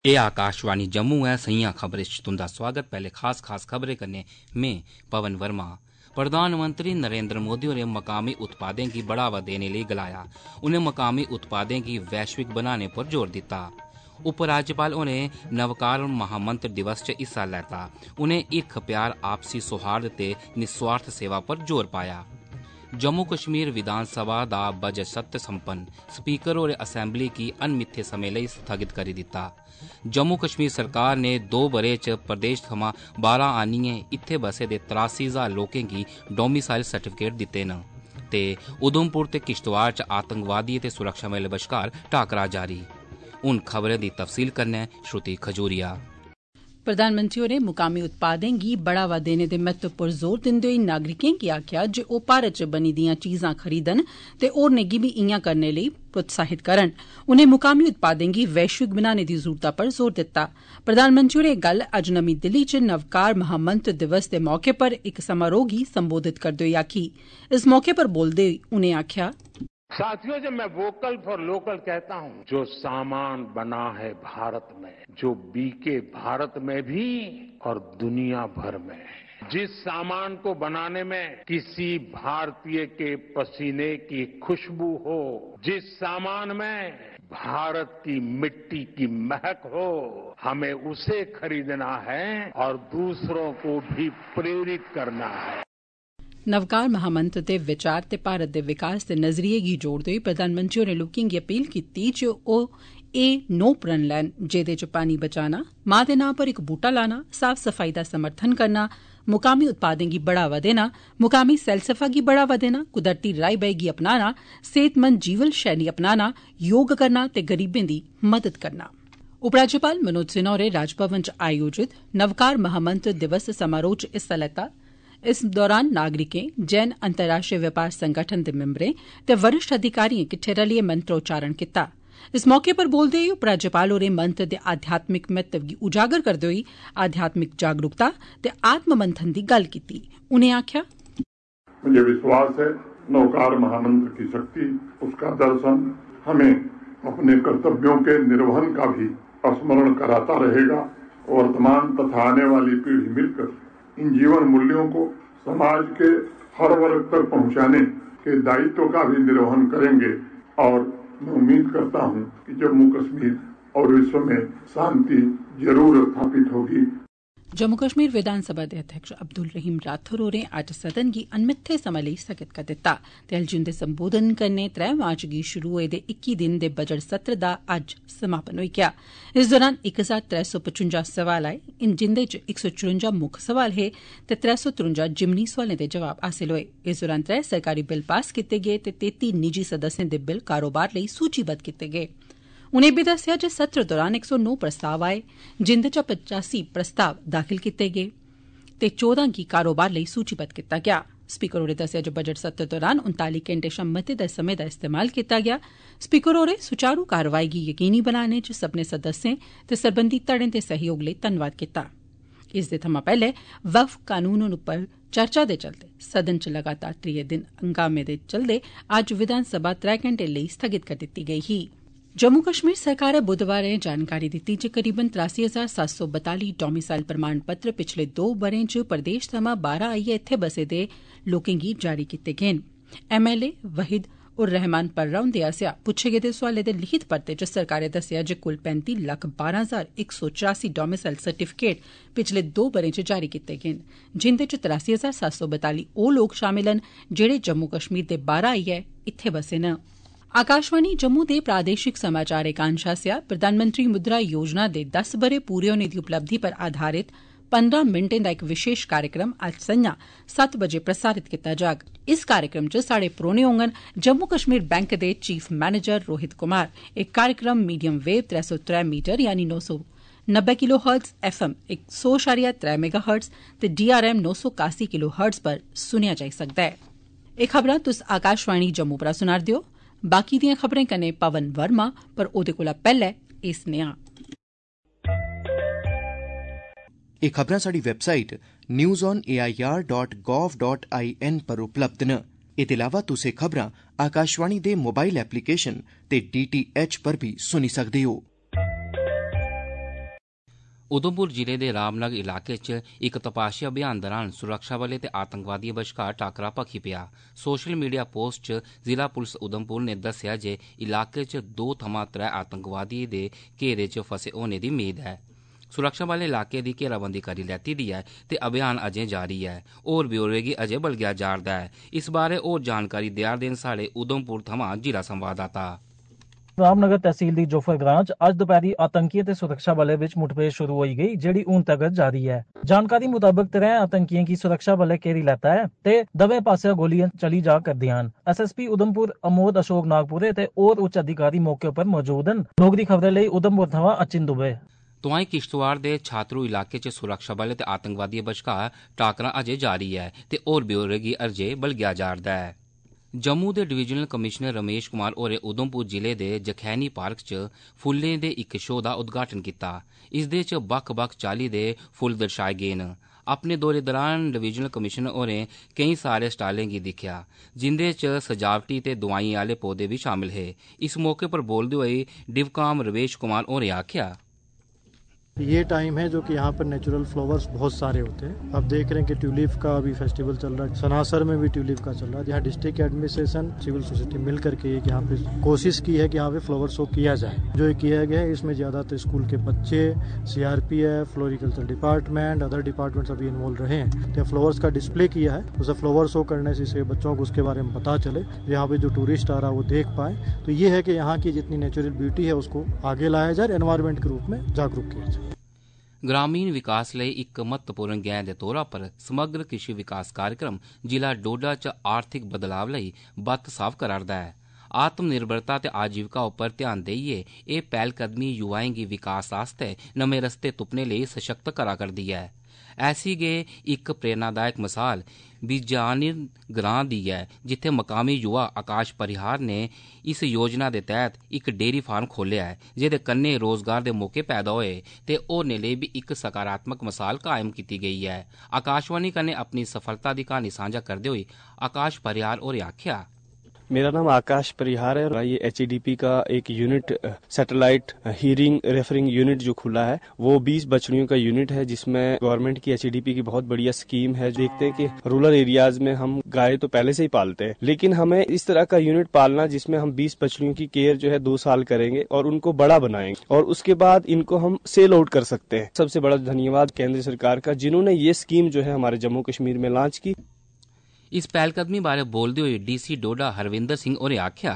एह् आकाशवाणी जम्मू है। सइयां खबरें च तुंदा स्वागत। पहले खास खबरें कन्नै में पवन वर्मा। प्रधानमंत्री नरेंद्र मोदी होरें मकामी उत्पादें गी बढ़ावा देने लेई गलाया। उनें मकामी उत्पादें गी वैश्विक बनाने पर जोर दित्ता। उपराज्यपाल होरें नवकार महामंत्र दिवस च हिस्सा लैता। उनें हिरख प्यार, आपसी सौहार्द ते निस्वार्थ सेवा पर जोर पाया। जम्मू कश्मीर विधानसभा दा बजट सत्र संपन्न। स्पीकर होरें असैम्बली गी अनमित्थे समें लेई स्थगित करी दित्ता। जम्मू कश्मीर सरकार ने 2 ब'रें च प्रदेश थमां 12 आनियै इत्थै बसे दे 83,000 लोकें गी डोमिसाइल सर्टिफिकेट दित्ते न। ते उधमपुर ते किश्तवाड़ च आतंकवादिएं ते सुरक्षाबलें बश्कार टाकरा जारी। हुन खबरें दी तफसील कन्नै श्रुति खजूरिया। प्रधानमंत्री होरें मुकामी उत्पादें गी बढ़ावा देने दे महत्व पर जोर दिंदे होई नागरिकें गी आखेआ जे ओह् भारत च बनी दियां चीजां खरीदन ते होरनें गी बी इयां करने लेई प्रोत्साहित करन। उनें मुकामी उत्पादें गी वैश्विक बनाने दी जरूरता पर जोर दित्ता। प्रधानमंत्री होरें एह् गल्ल अज्ज नमीं दिल्ली च नवकार महामंत्र दिवस दे मौके पर इक समारोह गी संबोधित करदे होई आखी। इस मौके पर बोलदे होई उनें आखेआ, साथियों, जब मैं वोकल फॉर लोकल कहता हूं, जो सामान बना है भारत में, जो बीके भारत में भी और दुनिया भर में, जिस सामान को बनाने में किसी भारतीय के पसीने की खुशबू हो, जिस सामान में भारत की मिट्टी की महक हो, हमें उसे खरीदना है और दूसरों को भी प्रेरित करना है। नवकार महामंत्र दे विचार ते भारत दे विकास दे नजरिये गी जोड़दे होई प्रधानमंत्री होरें लोकें गी अपील कीती जे ओह् एह् नौ प्रण लैन जेह्दे च पानी बचाना, मां दे नां पर इक बूह्टा लाना, साफ सफाई दा समर्थन करना, मुकामी उत्पादें गी बढ़ावा देना, मुकामी सैलसफा गी बढ़ावा देना, कुदरती राई बाई गी अपनाना, सेहतमंद जीवन शैली अपनाना, योग करना ते गरीबें दी मदद करना। उपराज्यपाल मनोज सिन्हा होरें राजभवन च आयोजित नवकार महामंत्र दिवस समारोह च हिस्सा लैता। इस दौरान नागरिकें, जैन अंतर्राष्ट्रीय व्यापार संगठन दे मिम्बरें ते वरिष्ठ अधिकारिएं किट्ठे रलियै मंत्रोच्चारण कीता। इस मौके पर बोलदे होई उपराज्यपाल होरें मंत्र दे आध्यात्मिक महत्व गी उजागर करदे होई आध्यात्मिक जागरूकता ते आत्म मंथन दी गल्ल कीती। उनें आखेआ, मुझे विश्वास है नवकार महामंत्र की शक्ति, उसका दर्शन हमें अपने कर्तव्यों के निर्वहन का भी स्मरण कराता रहेगा। वर्तमान तथा आने वाली पीढ़ी मिलकर इन जीवन मूल्यों को समाज के हर वर्ग तक पहुंचाने के दायित्व का भी निर्वहन करेंगे और मैं उम्मीद करता हूं कि जम्मू कश्मीर और विश्व में शांति जरूर स्थापित होगी। जम्मू कश्मीर विधानसभा दे अध्यक्ष अब्दुल रहीम राठौर होरें अज्ज सदन गी अनमित्थे समें लेई स्थगित करी दित्ता ते अज्ज उंदे संबोधन कन्नै 3 मार्च गी शुरू होए दे 21 दिन दे बजट सत्र दा अज्ज समापन होई गेआ। इस दौरान 1355 सवाल आए, जिंदे च 154 मुक्ख सवाल हे ते 353 जिमनी सवालें दे जवाब हासिल होए। इस दौरान 3 सरकारी बिल पास कीते गे ते 33 निजी सदस्यें दे बिल कारोबार लेई सूचीबद्ध कीते गे। उनें बी दस्सेआ जे सत्र दौरान 109 प्रस्ताव आए, जिंदे चा 85 प्रस्ताव दाखिल कीते गे ते 14 गी कारोबार लेई सूचीबद्ध कीता गेआ। स्पीकर होरें दस्सेआ जे बजट सत्र दौरान 39 घैंटे शा मते दा समें दा इस्तेमाल कीता गेआ। स्पीकर होरें सुचारू कारवाई गी यकीनी बनाने च सब्बने सदस्यें ते सरबंधी धड़ें दे सहयोग लेई धन्नवाद कीता। इस दे थमां पैह्ले वक्फ कानून उप्पर चर्चा दे चलदे सदन च लगातार त्रिये दिन हंगामे दे चलदे अज्ज विधानसभा 3 घैंटे लेई स्थगित करी दित्ती गेई ही। जम्मू कश्मीर सरकारै बुधवारें जानकारी दित्ती जे करीबन 83,742 डोमिसाइल प्रमाण पत्र पिछले 2 ब'रें च प्रदेश थमां 12 आइयै इत्थै बसे दे लोकें गी जारी कीते गे न। एमएलए वहीद उर रहमान पर्रा हुंदे आसेआ पुच्छे गेदे सोआलें दे लिखित परते च सरकारै दस्सेआ जे कुल 35,12,184 डोमिसाइल सर्टिफिकेट पिछले 2 ब'रें च जारी कीते गे न, जिंदे च 83,742 ओह् लोक शामिल न जेहड़े जम्मू कश्मीर दे 12 आइयै इत्थै बसे न। आकाशवाणी जम्मू दे प्रादेशिक समाचार एकांश आसेआ प्रधानमंत्री मुद्रा योजना दे 10 ब'रे पूरे होने दी उपलब्धि पर आधारित 15 मिंटें दा इक विशेष कार्यक्रम अज्ज संझा 7 बजे प्रसारित कीता जाग। इस कार्यक्रम च साढ़े परौहने होङन जम्मू कश्मीर बैंक दे चीफ मैनेजर रोहित कुमार। एह् कार्यक्रम मीडियम वेव 303 मीटर यानी 990 kilo hertz, FM 100.3 mega hertz ते DRM 981 किलो हर्ट्ज पर सुनेआ जाई सकदा ऐ। एह् खबरां तुस आकाशवाणी जम्मू परा सुना'रदे ओ। बाकी दियां खबरें कन्नै पवन वर्मा, पर ओह्दे कोला पैह्ले इस नेहा। एह् खबरां साढ़ी वैबसाइट newsonair.gov.in पर उपलब्ध न। एह्दे अलावा तुस एह् खबरां आकाशवाणी दे मोबाइल एप्लीकेशन ते DTH पर बी सुनी सकदे हो। उधमपुर जिले दे रामनगर इलाके च इक तपाशी अभियान दौरान सुरक्षाबलें ते आतंकवादियों बश्कार टाकरा भखी पेआ। सोशल मीडिया पोस्ट च जिला पुलिस उधमपुर ने दस्सेआ जे इलाके च 2 थमां 3 आतंकवादियों दे घेरे च फसे होने दी मेद ऐ। सुरक्षाबलें इलाके दी घेराबंदी करी लैती दी ऐ ते अभियान अजें जारी ऐ। होर ब्यौरे गी अजें बलगेआ जा'रदा ऐ। इस बारै होर जानकारी देआ'रदे न साढ़े उधमपुर थमां जिला संवाददाता। रामनगर तहसील दी जोफर ग्रां च अज्ज दपैहरी आतंकियें ते सुरक्षा बलें विच मुठभेड़ शुरू होई गेई जेहड़ी हून तगर जारी है। जानकारी मुताबिक 3 आतंकियें गी सुरक्षा बलें घेरी लैता है ते दवैं पास्सेआ गोलियां चली जा करदियां न। एसएसपी उधमपुर अमोद अशोक नागपुरे ते होर उच्च अधिकारी मौके पर मौजूद न। डोगरी खबरें लेई उधमपुर थमां अचिन दुबे। तोआईं किश्तवाड़ दे छात्रू इलाके च सुरक्षाबलें ते आतंकवादियों बश्कार टाकरा अजें जारी ऐ ते होर ब्यौरे गी अजें बलगेआ जा'रदा ऐ। जम्मू दे डिवीजनल कमिशनर रमेश कुमार होरें उधमपुर जिले दे जखैनी पार्क च फुल्लें दे इक शो दा उद्घाटन कीता। इसदे च बक्ख-बक्ख चाल्ली दे फुल्ल दर्शाए गे न। अपने दौरे दौरान डिवीजनल कमिशनर होरें केईं सारे स्टालें गी दिक्खेआ जिंदे च सजावटी ते दुआई आह्ले पौधे बी शामिल हे। इस मौके पर बोलदे होई डिवकाम रमेश कुमार होरें आखेआ, ये टाइम है जो कि यहाँ पर नेचुरल फ्लावर्स बहुत सारे होते हैं। अब देख रहे हैं कि ट्यूलिप का अभी फेस्टिवल चल रहा है, सनासर में भी ट्यूलिप का चल रहा है। यहाँ डिस्ट्रिक्ट एडमिनिस्ट्रेशन सिविल सोसाइटी मिल करके यहाँ पे कोशिश की है कि यहाँ पे फ्लावर शो किया जाए। जो ये किया गया है इसमें ज्यादातर स्कूल के बच्चे, CRPF, floriculture department, other department अभी इन्वॉल्व रहे हैं। तो फ्लावर्स का डिस्प्ले किया है। उसे फ्लावर शो करने से बच्चों को उसके बारे में पता चले, यहाँ पे जो टूरिस्ट आ रहा है वो देख पाए। तो ये है कि यहाँ की जितनी नेचुरल ब्यूटी है उसको आगे लाया जाए, एनवायरमेंट के रूप में जागरूक किया जाए। ग्रामीण विकास लेई इक महत्वपूर्ण गैं दे तौरा पर समग्र कृषि विकास कार्यक्रम जिला डोडा च आर्थिक बदलाव लेई बत्त साफ करा'रदा ऐ। आत्मनिर्भरता ते आजीविका उप्पर ध्यान देइयै एह् पैह्लकदमी युवाएं गी विकास आस्तै नमें रस्ते तुप्पने लेई सशक्त करा करदी ऐ। ऐसी गै इक प्रेरणादायक मिसाल बिजानिर ग्रां दी ऐ जित्थै मकामी युवा आकाश परिहार ने इस योजना दे तैह्त इक डेयरी फार्म खोलेआ ऐ जेह्दे कन्नै रोजगार दे मौके पैदा होए ते होरनें लेई बी इक सकारात्मक मिसाल कायम कीती गेई ऐ। आकाशवाणी कन्नै अपनी सफलता दी क्हानी सांझा करदे होई आकाश परिहार होरें आखेआ, मेरा नाम आकाश परिहार है और ये HEDP का एक unit satellite hearing referring unit जो खुला है वो 20 बछड़ियों का यूनिट है जिसमें गवर्नमेंट की HEDP की बहुत बढ़िया स्कीम है। देखते हैं कि रूरल एरियाज में हम गाय तो पहले से ही पालते हैं लेकिन हमें इस तरह का यूनिट पालना जिसमें हम 20 बछड़ियों की केयर जो है 2 साल करेंगे और उनको बड़ा बनाएंगे और उसके बाद इनको हम सेल आउट कर सकते हैं। सबसे बड़ा धन्यवाद केंद्र सरकार का जिन्होंने ये स्कीम जो है हमारे जम्मू कश्मीर में लॉन्च की। इस पैह्लकदमी बारै बोलदे होई DC डोडा हरविंदर सिंह होरें आखेआ,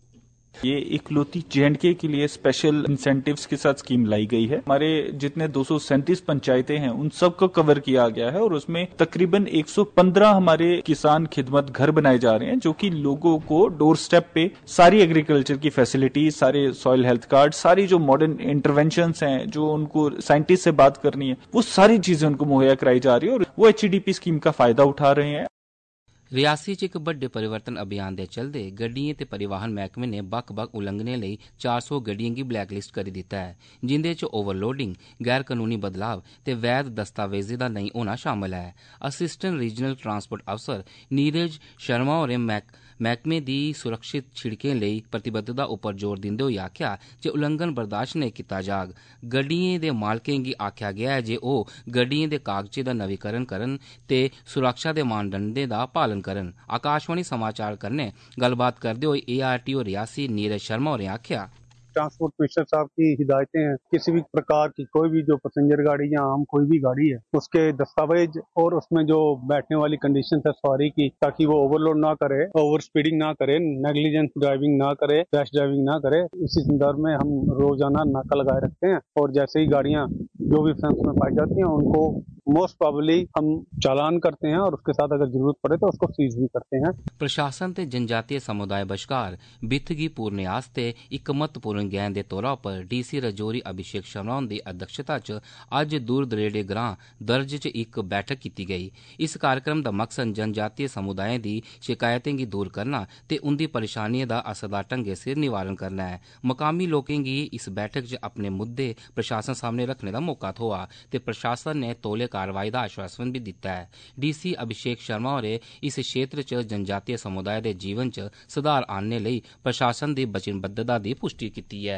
ये इकलौती J&K के लिए स्पेशल इंसेंटिव्स के साथ स्कीम लाई गई है। हमारे जितने 237 पंचायतें हैं उन सबको कवर किया गया है और उसमें तकरीबन 115 हमारे किसान खिदमत घर बनाए जा रहे हैं जो कि लोगों को डोर स्टेप पे सारी एग्रीकल्चर की फैसिलिटीज, सारे सॉइल हेल्थ कार्ड, सारी जो मॉडर्न इंटरवेंशंस हैं जो उनको साइंटिस्ट से बात करनी है वो सारी चीजें उनको मुहैया कराई जा रही है और वो HEDP स्कीम का फायदा उठा रहे हैं। रियासी च इक बड्डे परिवर्तन अभियान दे चलदे गड्डियें ते परिवहन मैह्कमे ने बक्ख-बक्ख उल्लंघनें लेई 400 गड्डियें गी ब्लैकलिस्ट करी दित्ता ऐ जिंदे च ओवरलोडिंग, गैर कनूनी बदलाव ते वैध दस्तावेजें दा नेईं होना शामल ऐ। असिस्टेंट रीजनल ट्रांसपोर्ट अफसर नीरज शर्मा होरें मैह्कमे दी सुरक्षित शिड़कें लेई प्रतिबद्धता उप्पर जोर दिंदे होई आखेआ जे उल्लंघन बर्दाश्त नेईं कीता जाग। गड्डियें दे मालकें गी आखेआ गेआ ऐ जे ओह् गड्डियें दे कागजें दा नवीकरण करन ते सुरक्षा दे मानदंडें दा पालन करन। आकाशवाणी समाचार कन्नै गल्लबात करदे होई ARTO रियासी नीरज शर्मा होरें आखेआ, ट्रांसपोर्ट कमिश्नर साहब की हिदायतें हैं किसी भी प्रकार की कोई भी जो पैसेंजर गाड़ी या आम कोई भी गाड़ी है उसके दस्तावेज और उसमें जो बैठने वाली कंडीशन है सवारी की ताकि वो ओवरलोड ना करे, ओवर स्पीडिंग ना करे, नेग्लिजेंस ड्राइविंग ना करे, रैश ड्राइविंग ना करे। इसी संदर्भ में हम रोजाना नाका लगाए रखते हैं और जैसे ही गाड़ियां जो भी फ्रेम्स में पाई जाती हैं उनको मोस्ट प्रोबेबली हम चालान करते हैं और उसके साथ अगर जरूरत पड़े तो उसको सीज भी करते हैं। प्रशासन ते जनजातीय समुदाय बश्कार बित्थ गी पूरने आस्तै इक महत्वपूर्ण गैं दे तौरा पर DC रजौरी अभिषेक शर्मा हुंदी अध्यक्षता च अज्ज दूर दरेडे ग्रां दर्ज च इक बैठक कीती गेई। इस कार्यक्रम दा मकसद जनजातीय समुदायें दी शिकायतें गी दूर करना ते उंदी परेशानियें दा असरदार ढंगै सिर निवारण करना ऐ। मकामी लोकें गी इस बैठक च अपने मुद्दे प्रशासन सामने रखने दा मौका थ्होआ ते प्रशासन ने तौले कारवाई दा आश्वासन भी दित्ता है। DC अभिषेक शर्मा होरें इस क्षेत्र च जनजातीय समुदाय दे जीवन च सुधार आनने लेई प्रशासन दी वचनबद्धता दी पुष्टि कीती है।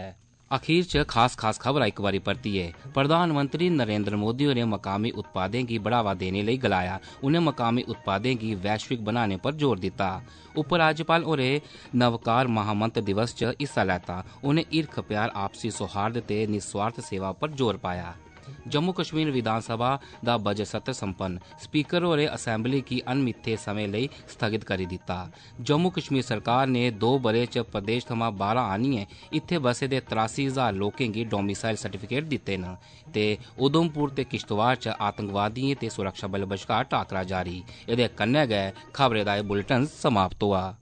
अखीर च खास खबर इक बारी परतियै प्रधानमंत्री नरेंद्र मोदी होरें मकामी उत्पादें गी बढ़ावा देने लेई गलाया। उनें मकामी उत्पादें गी वैश्विक बनाने पर जोर दित्ता। उपराज्यपाल होरें नवकार महामंत्र दिवस च हिस्सा लैता। उनें हिरख प्यार आपसी सौहार्द ते निस्वार्थ सेवा पर जोर पाया। जम्मू कश्मीर विधानसभा दा बजट सत्र संपन्न। स्पीकर होरें असैम्बली गी अनमित्थे समें लेई स्थगित करी दित्ता। जम्मू कश्मीर सरकार ने 2 ब'रे च प्रदेश थमां 12 आनियै इत्थे बसे दे 83,000 लोकें गी डोमिसाइल सर्टिफिकेट दित्ते न ते उधमपुर ते किश्तवाड़ च आतंकवादिएं ते सुरक्षाबलें बश्कार टाकरा जारी। एह्दे कन्नै गै खबरें दा एह् बुलेटिन समाप्त होआ।